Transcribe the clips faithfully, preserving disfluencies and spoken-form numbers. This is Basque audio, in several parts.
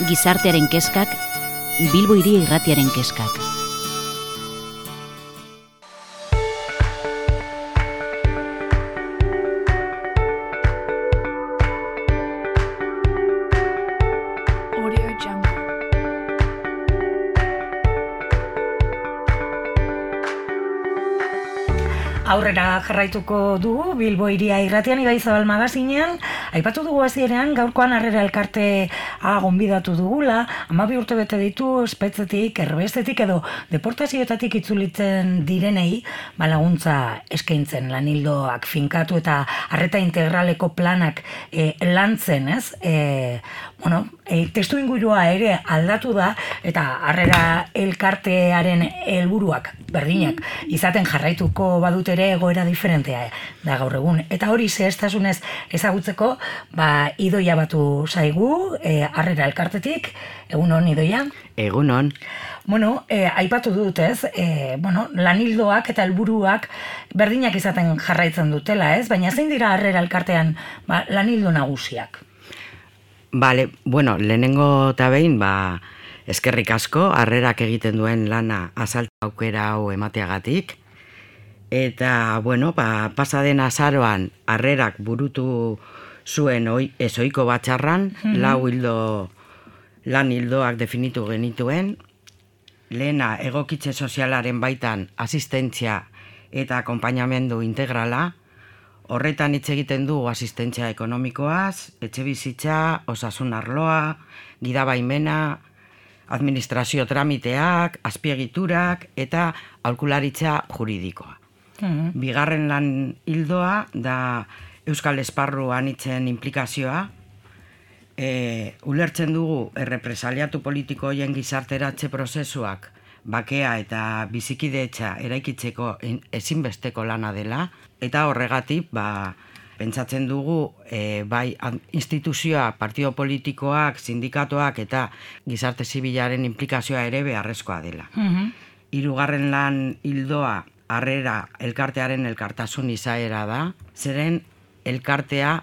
Gizartearen kezkak, Bilbo Hiria Irratiaren kezkak. Aurrera jarraituko dugu Bilbo Hiria Irratian Ibaizabal magazinean. Aipatu dugu hasieran gaurkoan Harrera elkartea gonbidatu dugula, hamabi urte bete ditu espetzetik, erbestetik edo deportazioetatik itzulitzen direnei ba laguntza eskaintzen, lanildoak finkatu eta arreta integraleko planak e, lantzen, ez? E, bueno, e, testu ingurua ere aldatu da eta Harrera elkartearen helburuak berdinak izaten jarraituko badute ere egoera diferentea da gaur egun. Eta hori zehaztasunez ezagutzeko, ba, Idoia batu zaigu, e, Harrera elkartetik. Egunon, Idoia? Egunon. Bueno, e, aipatu dut ez, e, bueno, lanildoak eta helburuak berdinak izaten jarraitzen dutela, ez? Baina zein dira Harrera elkartean ba, lanildo nagusiak? Bale, bueno, lehenengo eta behin, ba, eskerrik asko, Harrerak egiten duen lana azaltu aukera hau emateagatik. Eta, bueno, ba, pasaden azaroan Harrerak burutu zuen oi, ezoiko batxarran, mm-hmm. lau hildo, lan hildoak definitu genituen. Lehena, egokitze sozialaren baitan asistentzia eta akompainamendu integrala. Horretan hitz egiten du asistentzia ekonomikoaz, etxebizitza, osasun arloa, gidabaimena, administrazio tramiteak, azpiegiturak eta aholkularitza juridikoa. Mm-hmm. Bigarren lan hildoa da Euskal Esparru anitzen implikazioa. E, ulertzen dugu errepresaliatu politiko hoien gizarteratze prozesuak bakea eta bizikidetza eraikitzeko ezinbesteko lana dela, eta horregatik ba, pentsatzen dugu e, bai instituzioa, partio politikoak, sindikatuak eta gizarte zibilaren implikazioa ere beharrezkoa dela. Mm-hmm. Hirugarren lan hildoa Harrera elkartearen elkartasun izaera da, zeren elkartea,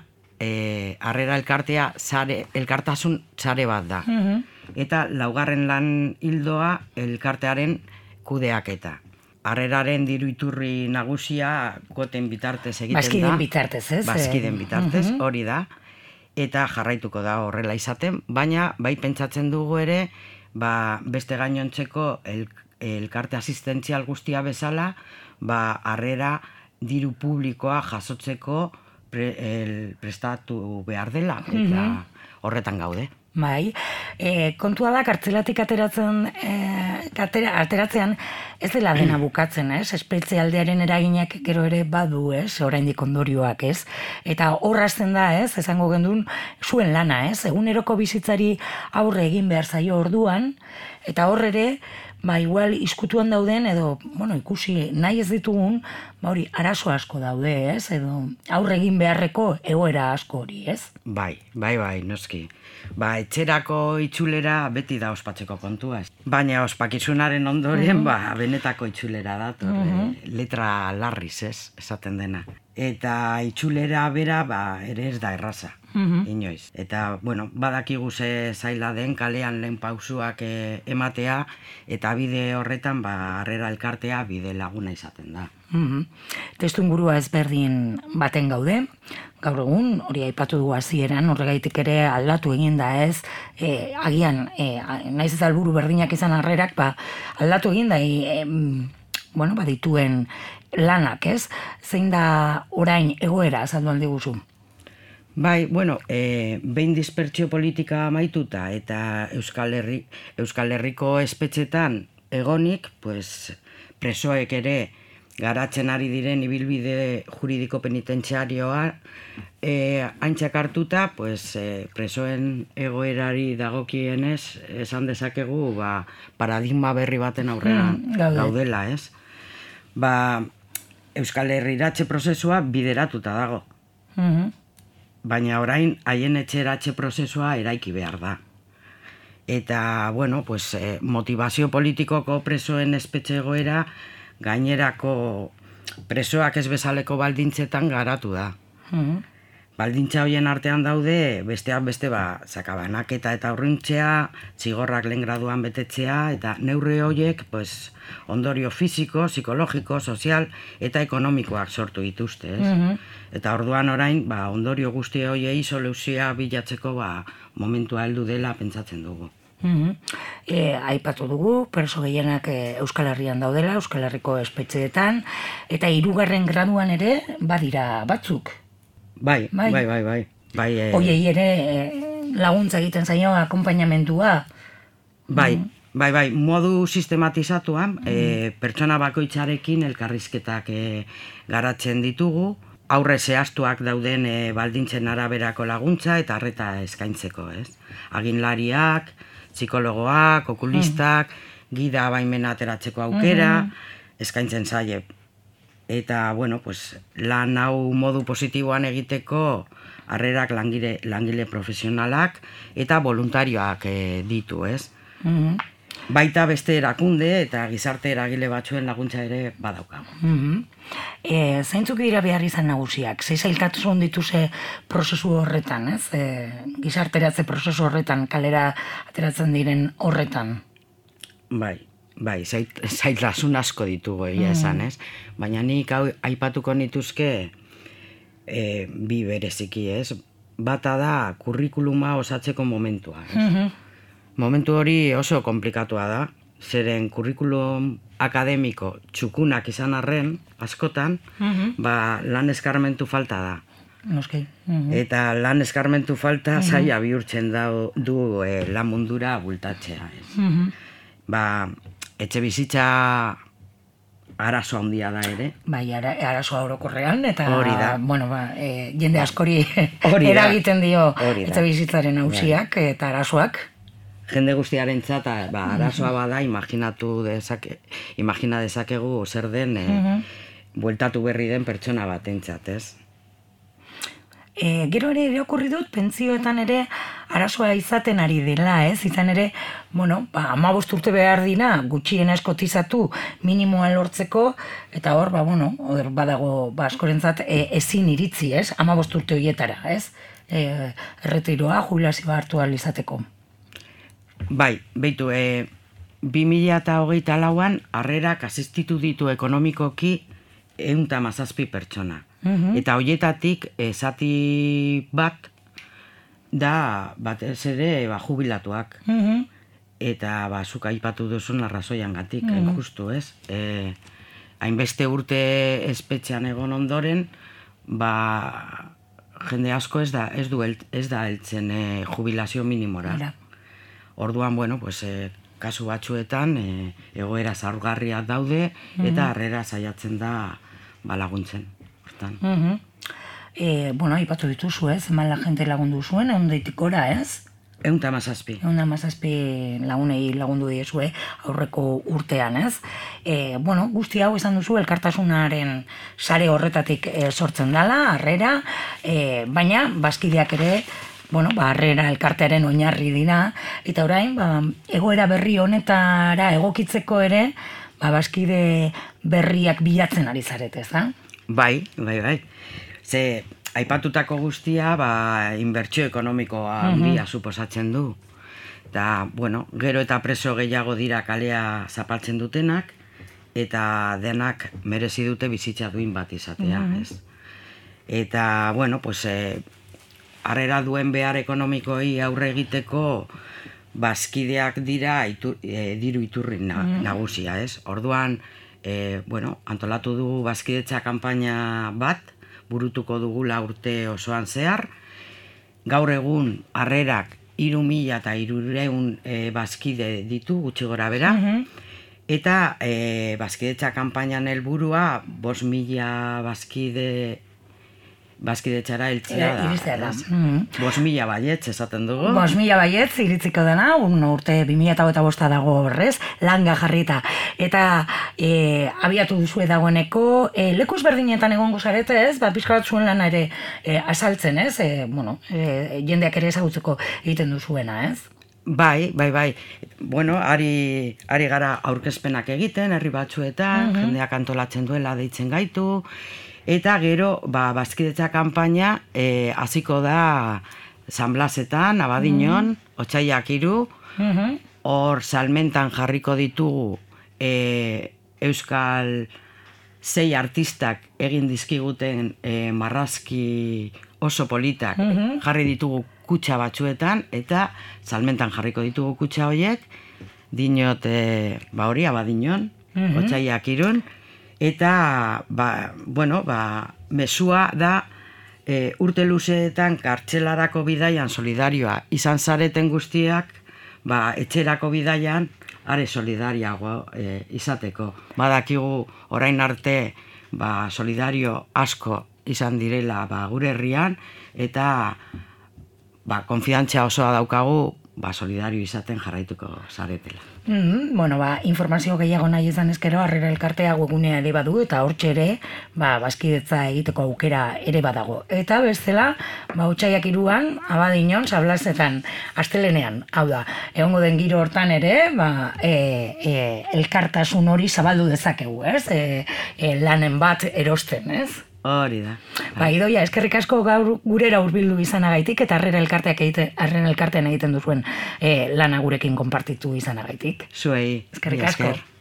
e, Harrera elkartea sare, elkartasun sare bat da. Mm-hmm. Eta laugarren lan hildoa elkartearen kudeaketa. Harreraren diru iturri nagusia goten bitartez egiten Baskiden da. bitartez, ez? Baskiden bitartez, mm-hmm. hori da. Eta jarraituko da horrela izaten, baina bai pentsatzen dugu ere, ba, beste gainontzeko el, elkarte asistentzial guztia bezala, ba, Harrera diru publikoa jasotzeko pre, el, prestatu behar dela, eta mm-hmm. horretan gaude. Bai, e, kontua da kartzelatik ateratzen, e, atera, ateratzean ez dela dena bukatzen, ez? Espetxe aldearen eraginak gero ere badu, ez? Oraindik ondorioak, ez? Eta horrazten da, ez? Esango gendun zuen lana, ez? Eguneroko bizitzari aurre egin behar zaio orduan, eta hor ere, ba, igual izkutuan dauden, edo, bueno, ikusi nahi ez ditugun, ba, hori, arazo asko daude, ez? Edo, aurre egin beharreko egoera asko hori, ez? Bai, bai, bai, noski. Ba, etxerako itxulera beti da ospatzeko kontua, ez? Baina ospakizunaren ondoren, mm-hmm. ba, benetako itxulera da, mm-hmm. letra larriz, ez, esaten dena. Eta itxulera bera, ba, ere ez da erraza. Mm-hmm. Inoiz. Eta, bueno, badakigu ze zaila den kalean lehen pausuak e, ematea, eta bide horretan, ba, Harrera elkartea bide laguna izaten da. Mm-hmm. Testu ingurua ezberdin baten gaude, gaur egun, hori aipatu dugu hasieran, horregaitik ere aldatu egin da, ez, e, agian, e, naiz ez alburu berdinak izan Harrerak, ba, aldatu egin da, e, e, bueno, ba, dituen lanak, ez, zein da orain egoera, azaldu aldi guzu? Bai, bueno, e, behin dispertsio politika amaituta eta Euskal, Herri, Euskal Herriko espetxetan egonik, pues, presoek ere garatzen ari diren ibilbide juridiko penitentziarioa e, aintzak hartuta, pues, e, presoen egoerari dagokienez esan dezakegu ba, paradigma berri baten aurrera mm, gaudela, ez? Ba, Euskal Herriratze prozesua bideratuta dago. Mm-hmm. Baina orain haien etxeratze prozesua eraiki behar da. Eta, bueno, pues, eh, motivazio politikoko presoen espetxe egoera gainerako presoak ez bezaleko baldintzetan garatu da. Mm-hmm. baldintza hoien artean daude, besteak beste, ba, sakabanaketa eta urrintzea, zigorrak lehen graduan betetzea, eta neurri horiek, pues, ondorio fisiko, psikologiko, sozial eta ekonomikoak sortu dituzte, ez? Mm-hmm. Eta orduan orain, ba, ondorio guzti horiei soluzioa bilatzeko, ba, momentua heldu dela pentsatzen dugu. Mm-hmm. E, aipatu dugu, preso gehienak e, Euskal Herrian daudela, Euskal Herriko espetxeetan, eta hirugarren graduan ere badira batzuk. Bai, bai, bai, bai. bai. bai e... Oiei ere e, laguntza egiten zaio akonpainamendua. Bai, mm. bai, bai, modu sistematizatuan, mm. e, pertsona bakoitzarekin elkarrizketak e, garatzen ditugu, aurre zehaztuak dauden e, baldintzen araberako laguntza eta arreta eskaintzeko, ez? Aginlariak, psikologoak, okulistak, mm. gida baimena ateratzeko aukera, mm-hmm. eskaintzen zaie. Eta, bueno, pues, lan hau modu positiboan egiteko harrerak langile, langile profesionalak eta voluntarioak e, ditu, ez? Mm-hmm. Baita beste erakunde eta gizarte eragile batzuen laguntza ere badaukago. Mm-hmm. E, zeintzuk dira behar izan nagusiak? Zei zailtasun dituze prozesu horretan, ez? E, gizarteratze prozesu horretan, kalera ateratzen diren horretan? Bai, bai, zailtasun asko ditugu egia esan, ez? Baina nik hau aipatuko nituzke e, bi bereziki, ez? Bata da kurrikuluma osatzeko momentua, ez? Mm-hmm. Momentu hori oso komplikatua da, zeren kurrikulum akademiko txukunak izan arren, askotan, mm-hmm. ba, lan eskarmentu falta da. Noski. Mm-hmm. Eta lan eskarmentu falta mm-hmm. zaila bihurtzen da, du e, lan mundura bultatzea. Ez. Mm-hmm. Ba, etxe bizitza arazo handia da ere. Bai, ara, arazoa orokorrean, eta hori da. Bueno, ba, e, jende askori eragiten dio etxe bizitzaren auziak eta arazoak. Jende guztiarentzat, ba, arazoa bada, imaginatu dezake, imagina dezakegu zer den e, uh-huh. bueltatu berri den pertsona batentzat, ez? E, gero ere irakurri dut, pentsioetan ere arazoa izaten ari dela, ez? Izan ere, bueno, ba, hamabost urte behar dina, gutxienez kotizatu minimoa lortzeko, eta hor, ba, bueno, hor badago, ba, askorentzat e, ezin iritzi, ez? hamabost urte horietara, ez? E, erretiroa, jubilazioa hartu ahal izateko. Bai, beitu, e, bi mila hogeita lauan harrerak asistitu ditu ekonomikoki ehun eta hamazazpi pertsona. Mm-hmm. Eta horietatik zati bat da batez ere ba, jubilatuak. Mm-hmm. Eta ba, zuk aipatu duzun arrazoian gatik, mm-hmm. justu, ez? E, hainbeste urte espetxean egon ondoren, ba, jende asko ez da, ez du, ez da heltzen e, jubilazio minimora. Era. Orduan, bueno, pues, e, kasu batzuetan e, egoera zaurgarriak daude eta harrera saiatzen da ba, laguntzen. Mm-hmm. e, bueno, aipatu dituzu, ez? Eman la gente lagundu zuen, egun deitik ora, ez? Egun eta mazazpi. Egun eta mazazpi lagunei lagundu diezue aurreko urtean, ez? E, bueno, guzti hau esan duzu elkartasunaren sare horretatik e, sortzen dela, harrera, e, baina bazkideak ere bueno, ba, harrera elkartearen oinarri dira, eta orain, ba, egoera berri honetara egokitzeko ere, ba, bazkide berriak bilatzen ari zarete, ez da? Bai, bai, bai. Ze, aipatutako guztia, ba, inbertsio ekonomikoa handia uh-huh. suposatzen du. Eta, bueno, gero eta preso gehiago dira kalea zapaltzen dutenak, eta denak merezi dute bizitza duin bat izatea, uh-huh. ez? Eta, bueno, pues, eh, harrera duen behar ekonomikoi aurre egiteko bazkideak dira itur, e, diru iturri na, mm. nagusia, ez? Orduan, e, bueno, antolatu dugu bazkidetza kanpaina bat, burutuko dugula urte osoan zehar. Gaur egun harrerak hiru mila eta hirurehun e, bazkide ditu gutxi gora bera, mm-hmm. eta e, bazkidetza kanpainan helburua bost mila bazkide bazkidetxara heltzea da. Iristea da. Mm-hmm. Bost mila baietz esaten dugu. Bost mila baietz iritziko dena, un urte bi mila eta bosta dago horrez, langa jarrita. Eta e, abiatu duzue dagoeneko, e, lekuz berdinetan egongo zarete, ez? Ba, pixka bat zuen lana ere e, asaltzen, ez? E, bueno, e, jendeak ere ezagutzeko egiten duzuena, ez? Bai, bai, bai. Bueno, ari, ari gara aurkezpenak egiten, herri batzuetan, mm-hmm. jendeak antolatzen duela deitzen gaitu, Eta gero, ba, bazkidetza kanpaina e, hasiko da San Blasetan, Abadiñon, mm. Otsaiak hiru, mm-hmm. Hor salmentan jarriko ditugu e, Euskal sei artistak egin dizkiguten e, marrazki oso politak mm-hmm. jarri ditugu kutxa batzuetan, eta salmentan jarriko ditugu kutxa horiek, dinot, e, ba hori, Abadiñon, mm-hmm. Otsaiak irun, eta, ba, bueno, ba, mesua da, e, urte luzeetan kartzelarako bidaian solidarioa izan zareten guztiak, ba, etxerako bidaian, are solidariago e, izateko. Badakigu orain arte, ba, solidario asko izan direla, ba, gure herrian, eta, ba, konfiantzia osoa daukagu, ba, solidario izaten jarraituko zaretela. Mm, bueno, ba, informazio gehiago nahi izan ezkero, Harrera Elkartea webgunea ere badu, eta hortxe ere, ba, bazkidetza egiteko aukera ere badago. Eta bestela, ba, Otsaiak hiruan, Abadiñon, San Blasetan, astelenean, hau da, egongo den giro hortan ere, ba, e, e, elkartasun hori zabaldu dezakegu, ez? E, e, lanen bat erosten, ez? Hori da. Ba, Idoia, eskerrik asko gaur gurera hurbildu izanagaitik, eta Harrera Elkarteak egite, Harrera Elkartean egiten duzuen e, lana gurekin konpartitu izanagaitik. Zuei. Eskerrik asko.